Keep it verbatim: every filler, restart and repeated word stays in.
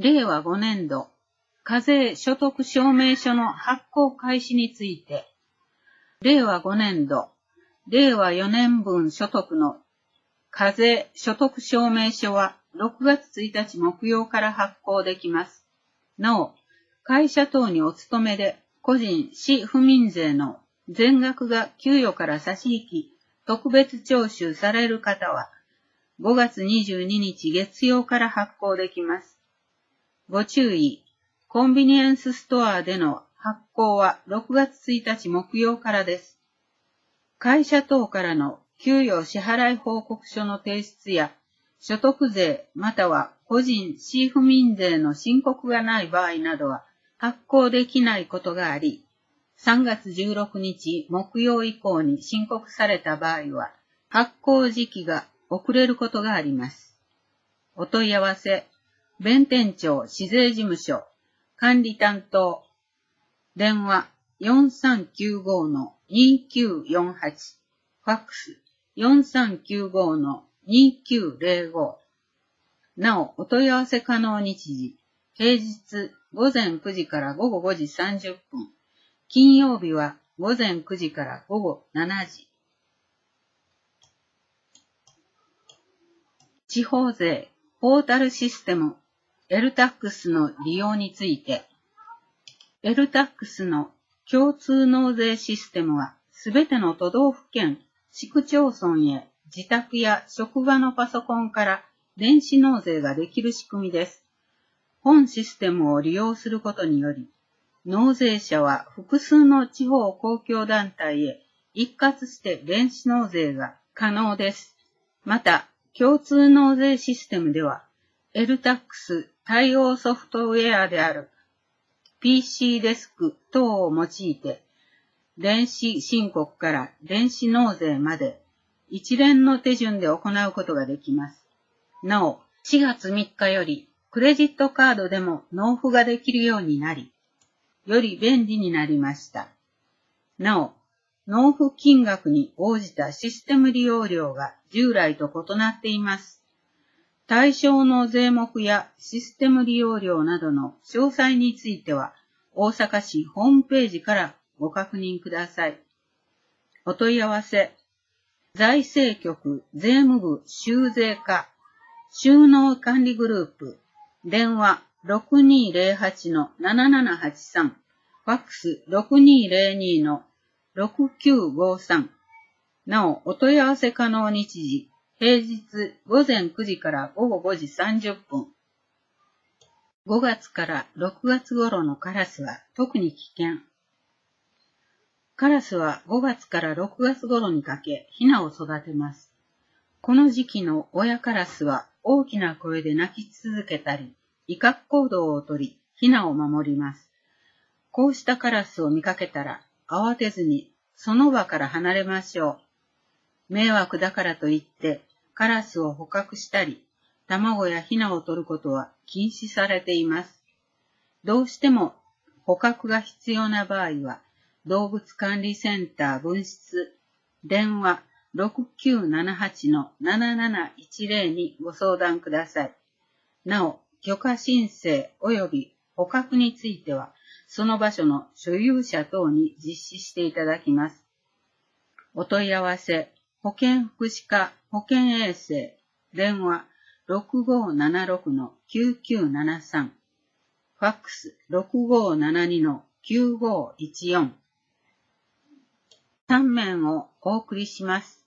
れいわごねんど、課税所得証明書の発行開始について、れいわごねんど、れいわよねんぶん所得の課税所得証明書はろくがつついたち木曜から発行できます。なお、会社等にお勤めで個人市府民税の全額が給与から差し引き特別徴収される方はごがつにじゅうににち月曜から発行できます。ご注意、コンビニエンスストアでの発行はろくがつついたち木曜からです。会社等からの給与支払い報告書の提出や所得税または個人市府民税の申告がない場合などは発行できないことがあり、さんがつじゅうろくにち木曜以降に申告された場合は発行時期が遅れることがあります。お問い合わせ、弁天町市税事務所管理担当電話 よんさんきゅうご の にきゅうよんはち ファックス よんさんきゅうご の にきゅうぜろご。なお、お問い合わせ可能日時、平日ごぜんくじからごごごじさんじゅっぷん、金曜日はごぜんくじからごごしちじ。地方税ポータルシステム エルタックス の利用について、エルタックス の共通納税システムはすべての都道府県、市区町村へ自宅や職場のパソコンから電子納税ができる仕組みです。本システムを利用することにより、納税者は複数の地方公共団体へ一括して電子納税が可能です。また、共通納税システムでは、エルタックス 対応ソフトウェアである ピーシー デスク等を用いて、電子申告から電子納税まで一連の手順で行うことができます。なお、しがつみっかよりクレジットカードでも納付ができるようになり、より便利になりました。なお、納付金額に応じたシステム利用料が従来と異なっています。対象の税目やシステム利用料などの詳細については、大阪市ホームページからご確認ください。お問い合わせ、財政局税務部収税課収納管理グループ、電話 ろくにーぜろはち の ななななはちさん、ファックス ろくにーぜろに の ろくきゅうごさん。なお、お問い合わせ可能日時、平日ごぜんくじからごごごじさんじゅっぷん。ごがつからろくがつ頃のカラスは特に危険。カラスはごがつからろくがつ頃にかけ、ヒナを育てます。この時期の親カラスは大きな声で鳴き続けたり、威嚇行動をとり、ヒナを守ります。こうしたカラスを見かけたら、慌てずにその場から離れましょう。迷惑だからといって、カラスを捕獲したり、卵やヒナを取ることは禁止されています。どうしても捕獲が必要な場合は、動物管理センター分室、電話 ろくきゅうななはち の なななないちぜろ にご相談ください。なお、許可申請及び捕獲については、その場所の所有者等に実施していただきます。お問い合わせ、保健福祉課保健衛生、電話 ろくごーななろく の きゅうきゅうななさん、ファックス ろくごーななに の きゅうごーいちよん。さんめんをお送りします。